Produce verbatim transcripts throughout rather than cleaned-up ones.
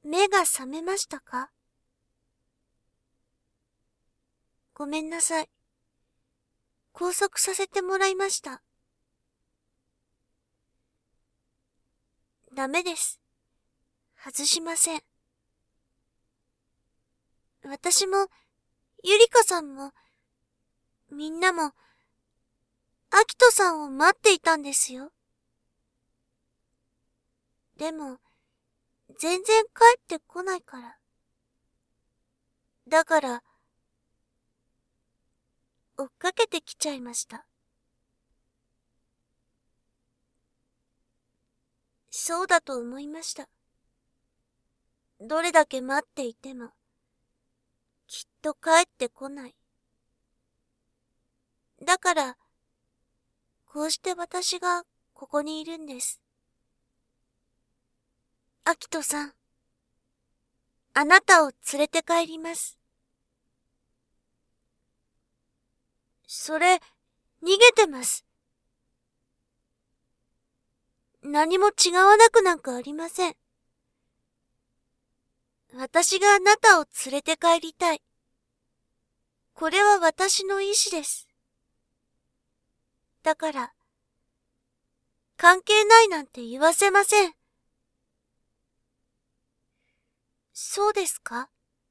目が覚めましたか？ごめんなさい。拘束させてもらいました。ダメです。外しません。私も、ゆりかさんも、みんなも、アキトさんを待っていたんですよ。でも、全然帰ってこないから。だから、追っかけてきちゃいました。そうだと思いました。どれだけ待っていても、きっと帰ってこない。だから、こうして私がここにいるんです。アキトさん、あなたを連れて帰ります。それ、逃げてます。何も違わなくなんかありません。私があなたを連れて帰りたい。これは私の意志です。だから、関係ないなんて言わせません。そうですか？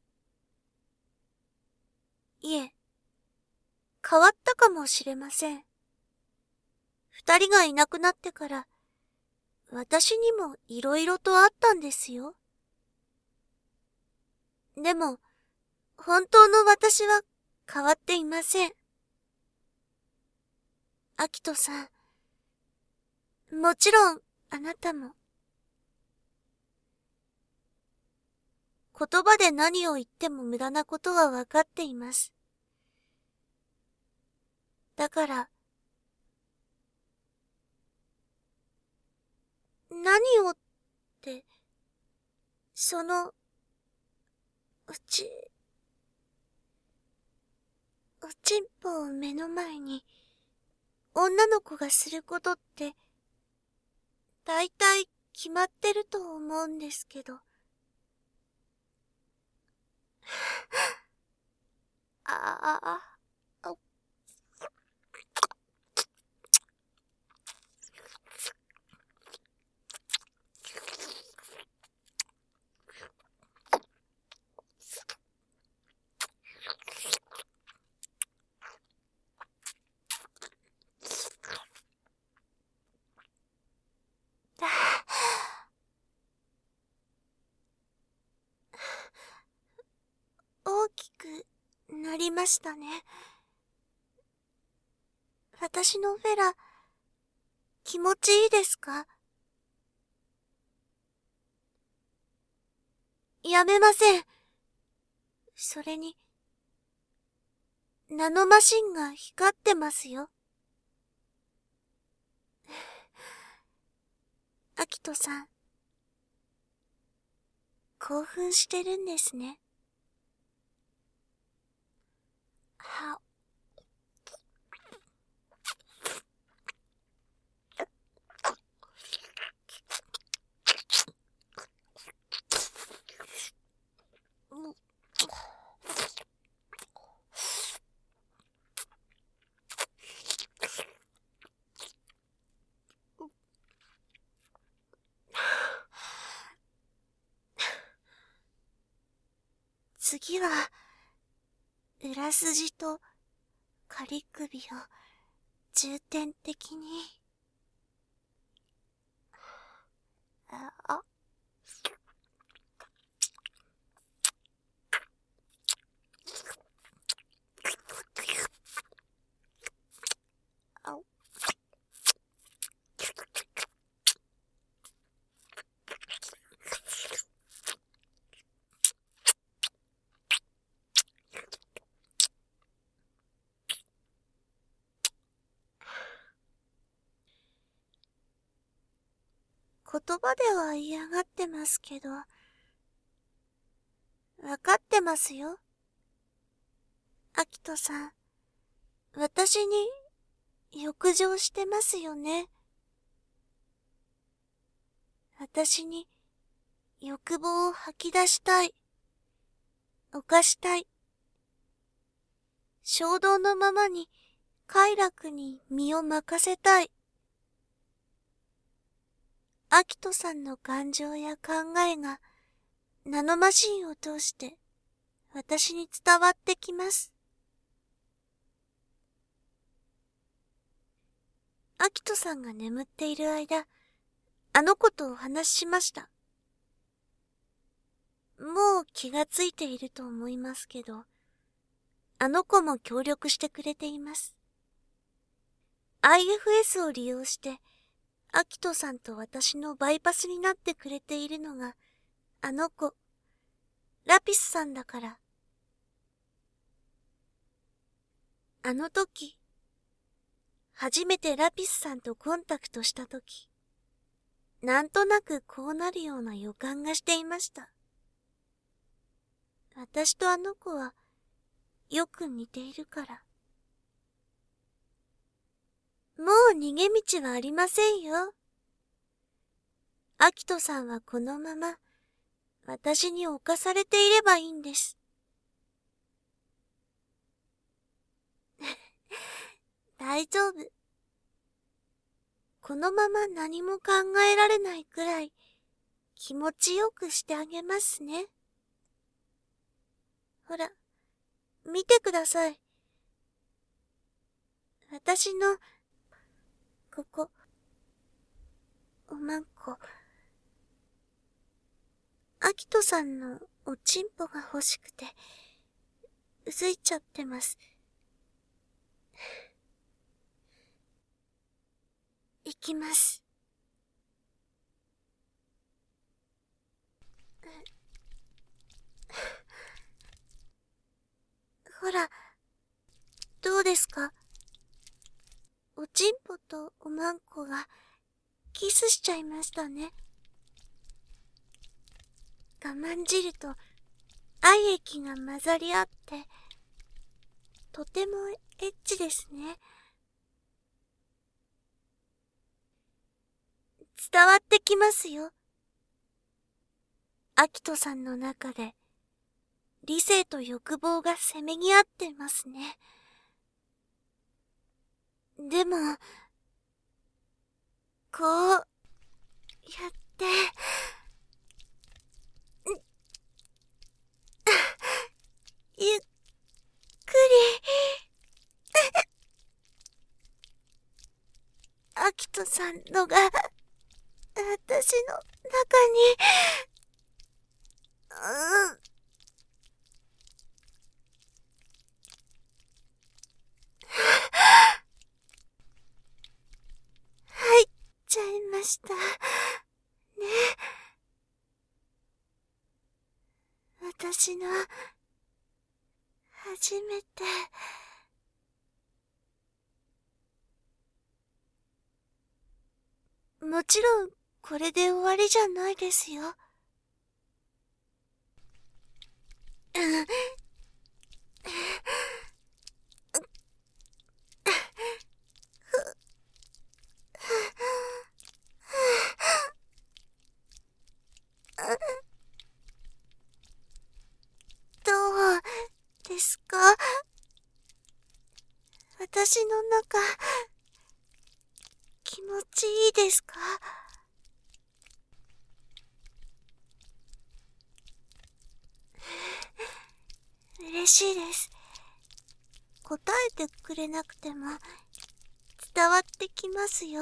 いえ、変わったかもしれません。二人がいなくなってから、私にもいろいろとあったんですよ。でも、本当の私は変わっていません。アキトさん、もちろんあなたも。言葉で何を言っても無駄なことはわかっています。だから、何をって、その、うち、おちんぽを目の前に、女の子がすることって、だいたい決まってると思うんですけど。ああ、あ、大きくなりましたね。私のフェラ、気持ちいいですか？やめません。それに、ナノマシンが光ってますよ。アキトさん、興奮してるんですね。は、次は、裏筋と仮首を重点的に。あ、あ、あ、言葉では嫌がってますけど、わかってますよ。アキトさん、私に欲情してますよね。私に欲望を吐き出したい。犯したい。衝動のままに快楽に身を任せたい。アキトさんの感情や考えがナノマシンを通して私に伝わってきます。アキトさんが眠っている間、あの子とお話ししました。もう気がついていると思いますけど、あの子も協力してくれています。アイエフエス を利用して、アキトさんと私のバイパスになってくれているのが、あの子、ラピスさんだから。あの時、初めてラピスさんとコンタクトした時、なんとなくこうなるような予感がしていました。私とあの子は、よく似ているから。もう逃げ道はありませんよ。アキトさんはこのまま、私に侵されていればいいんです。大丈夫。このまま何も考えられないくらい、気持ちよくしてあげますね。ほら、見てください。私の、ここ、おまんこ。アキトさんのおちんぽが欲しくて、うずいちゃってます。行きます。ほら、どうですか？おちんぽとおまんこがキスしちゃいましたね。我慢汁と愛液が混ざり合って、とてもエッチですね。伝わってきますよ。アキトさんの中で、理性と欲望がせめぎ合ってますね。でも、こう、やって、ゆっくり、アキトさんのが、私の中に、うん、入っちゃいました。ね。私の、初めて、もちろん、これで終わりじゃないですよ。うん。どうですか？私の中、気持ちいいですか？嬉しいです。答えてくれなくても、伝わってきますよ。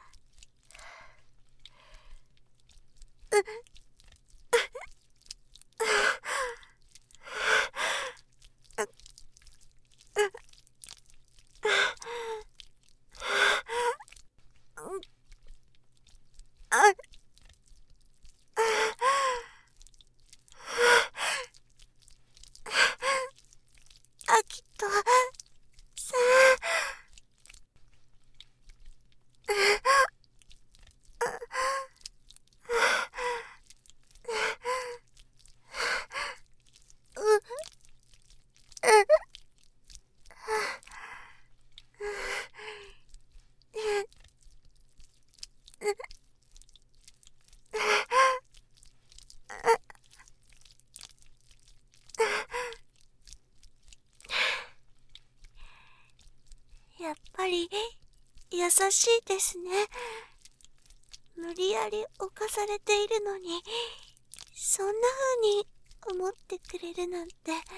アキトさん。 優しいですね。無理やり犯されているのに、そんな風に思ってくれるなんて。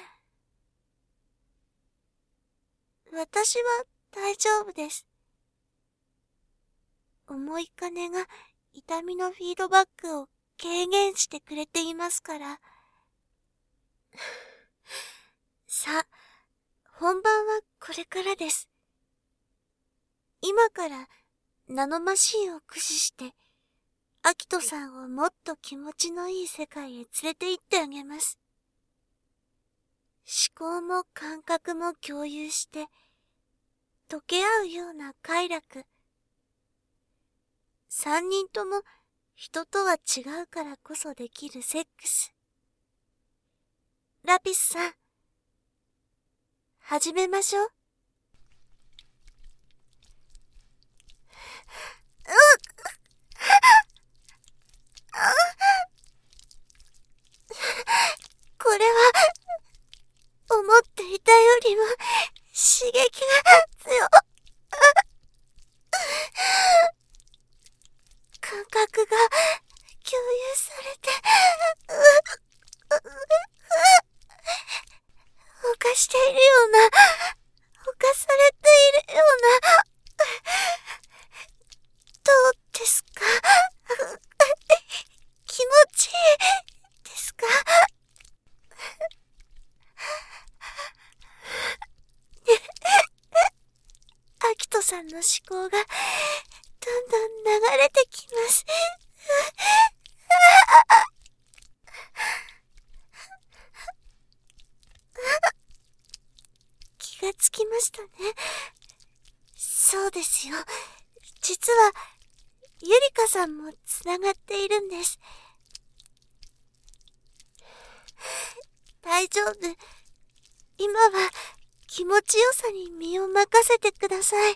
私は大丈夫です。重い金が痛みのフィードバックを軽減してくれていますから。さあ、本番はこれからです。今からナノマシンを駆使して、アキトさんをもっと気持ちのいい世界へ連れて行ってあげます。思考も感覚も共有して、溶け合うような快楽。三人とも人とは違うからこそできるセックス。ラピスさん、始めましょう。これは、思っていたよりも刺激が強い。感覚が共有されて、犯しているような、犯されているような、どうですか？気持ちいいですか？アキトさんの思考がどんどん流れてきます。気がつきましたね。そうですよ。実は、ゆりかさんもつながっているんです。大丈夫。今は気持ちよさに身を任せてください。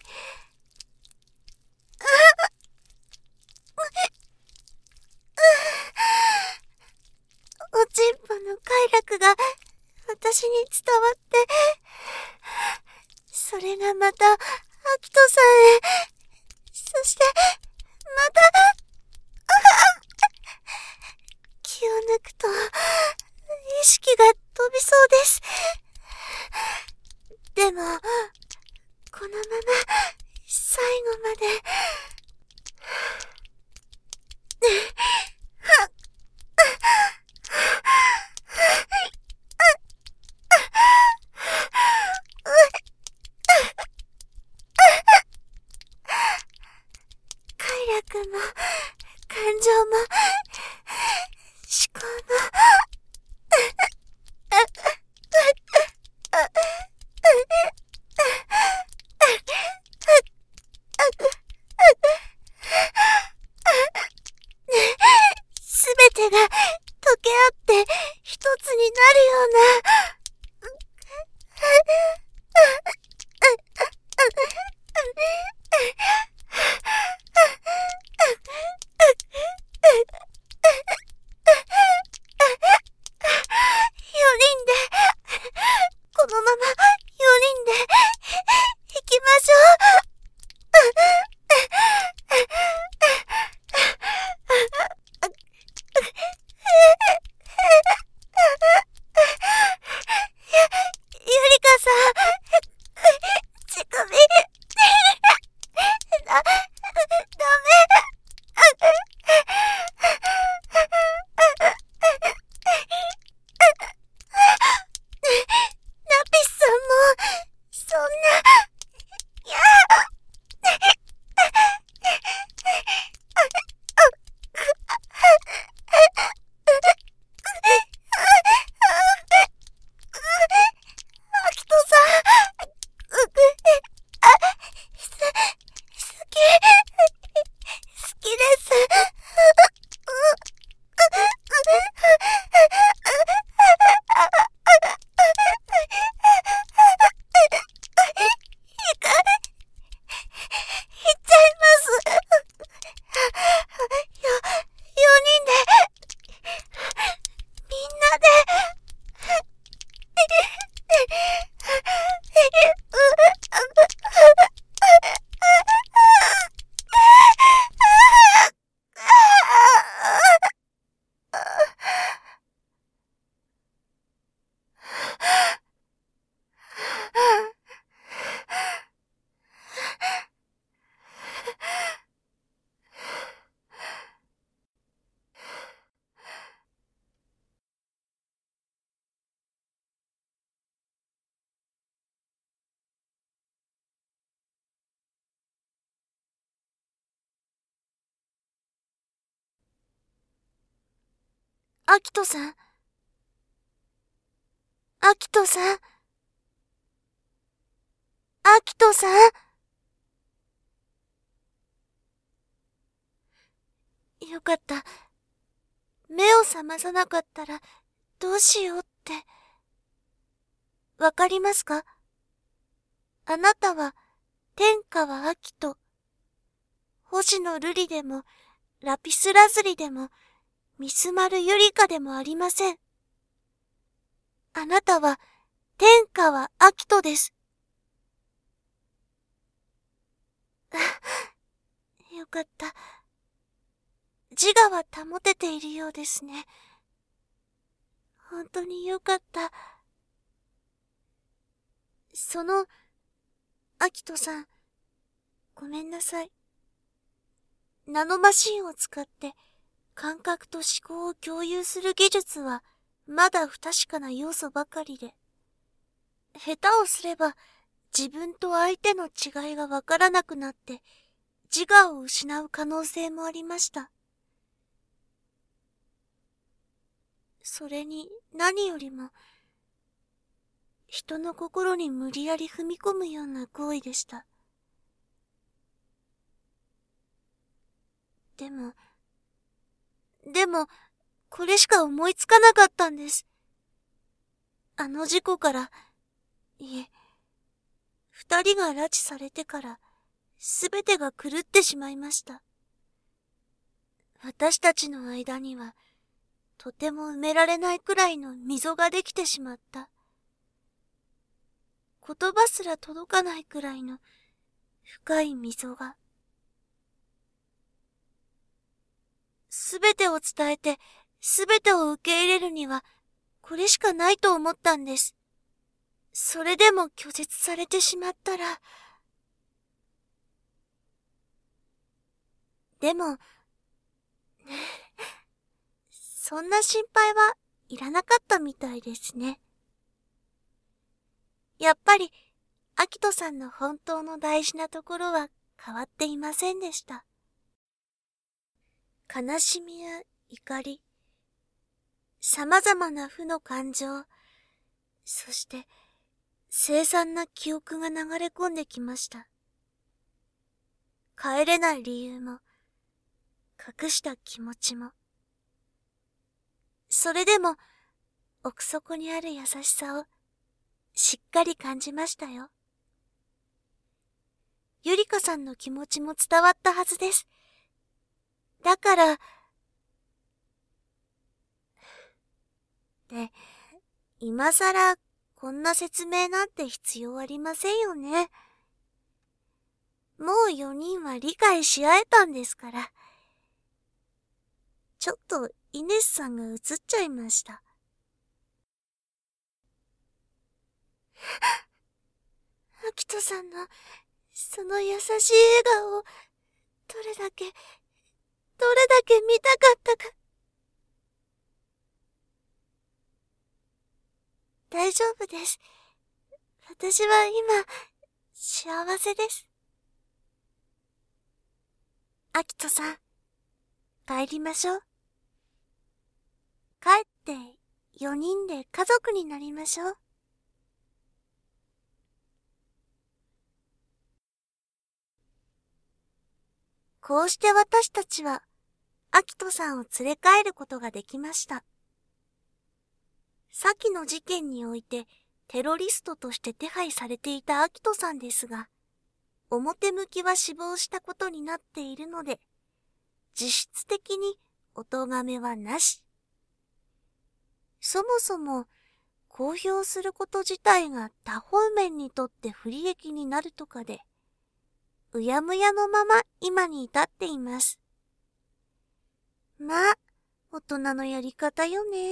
おちんぽの快楽が私に伝わって、それがまたアキトさんへ、そしてまた気を抜くと意識が飛びそうです。でもこのまま最後まで快楽も感情も思考もすべてが溶け合って一つになるようなこのままよにんで行きましょう。 アキトさん。アキトさん。アキトさん。よかった。目を覚まさなかったらどうしようって。わかりますか？あなたは天川アキト。星野瑠璃でもラピスラズリでもミスマルユリカでもありません。あなたは天川アキトです。よかった。自我は保てているようですね。本当によかった。その、アキトさん、ごめんなさい。ナノマシンを使って感覚と思考を共有する技術はまだ不確かな要素ばかりで、下手をすれば自分と相手の違いがわからなくなって自我を失う可能性もありました。それに何よりも、人の心に無理やり踏み込むような行為でした。でも、でも、これしか思いつかなかったんです。あの事故から、いえ、二人が拉致されてから、すべてが狂ってしまいました。私たちの間には、とても埋められないくらいの溝ができてしまった。言葉すら届かないくらいの深い溝が。すべてを伝えて、すべてを受け入れるには、これしかないと思ったんです。それでも拒絶されてしまったら。でも、そんな心配はいらなかったみたいですね。やっぱり、アキトさんの本当の大事なところは変わっていませんでした。悲しみや怒り、様々な負の感情、そして凄惨な記憶が流れ込んできました。帰れない理由も、隠した気持ちも。それでも、奥底にある優しさをしっかり感じましたよ。ゆりかさんの気持ちも伝わったはずです。だから、で、今さらこんな説明なんて必要ありませんよね。もうよにんは理解し合えたんですから。ちょっとイネスさんが映っちゃいました。アキトさんのその優しい笑顔をどれだけ、どれだけ見たかったか。大丈夫です。私は今、幸せです。アキトさん、帰りましょう。帰ってよにんで家族になりましょう。こうして私たちは、アキトさんを連れ帰ることができました。先の事件においてテロリストとして手配されていたアキトさんですが、表向きは死亡したことになっているので、実質的にお咎めはなし。そもそも公表すること自体が多方面にとって不利益になるとかで、うやむやのまま今に至っています。まあ、大人のやり方よね。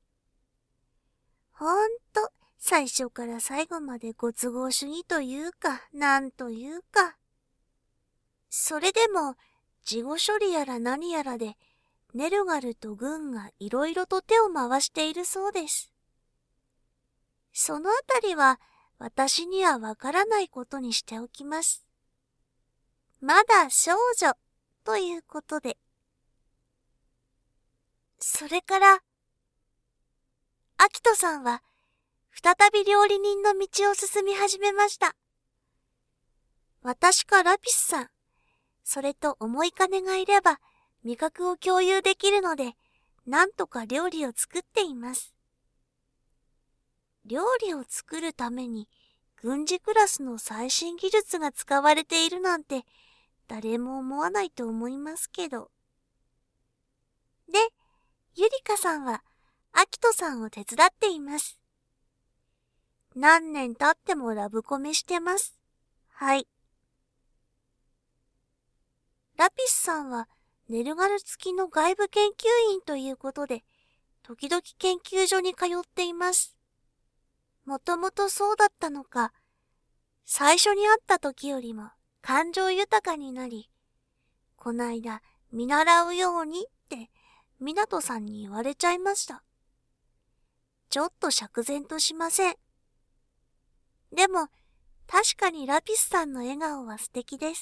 ほんと、最初から最後までご都合主義というか、なんというか。それでも、事後処理やら何やらで、ネルガルとグンがいろいろと手を回しているそうです。そのあたりは、私にはわからないことにしておきます。まだ少女、ということで。それから、 アキトさんは、再び料理人の道を進み始めました。私かラピスさん、それと思い金がいれば、味覚を共有できるので、なんとか料理を作っています。料理を作るために、軍事クラスの最新技術が使われているなんて、誰も思わないと思いますけど。で、ゆりかさんは、アキトさんを手伝っています。何年経ってもラブコメしてます。はい。ラピスさんは、ネルガル付きの外部研究員ということで、時々研究所に通っています。もともとそうだったのか、最初に会った時よりも感情豊かになり、こないだ見習うようにって港さんに言われちゃいました。ちょっと釈然としません。でも、確かにラピスさんの笑顔は素敵です。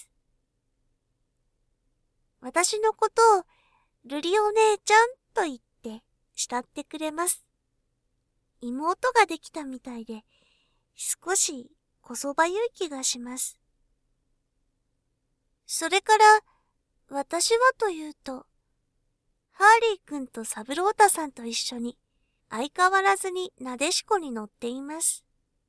私のことをルリお姉ちゃんと言って慕ってくれます。妹ができたみたいで少しこそばゆい気がします。それから私はというと、ハーリー君とサブロータさんと一緒に相変わらずになでしこに乗っています。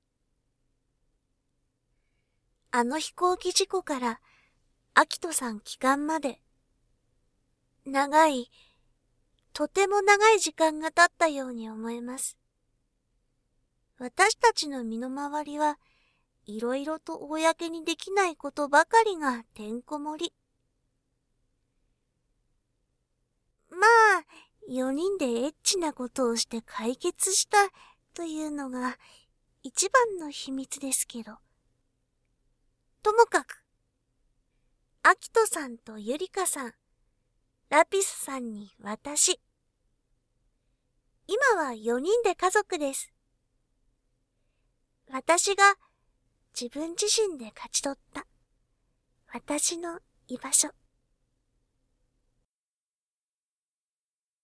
あの飛行機事故からアキトさん帰還まで長い、とても長い時間が経ったように思えます。私たちの身の回りはいろいろと公にできないことばかりがてんこ盛り。まあ、よにんでエッチなことをして解決したというのが一番の秘密ですけど。ともかく、アキトさんとユリカさん、ラピスさんに私。今はよにんで家族です。私が自分自身で勝ち取った私の居場所。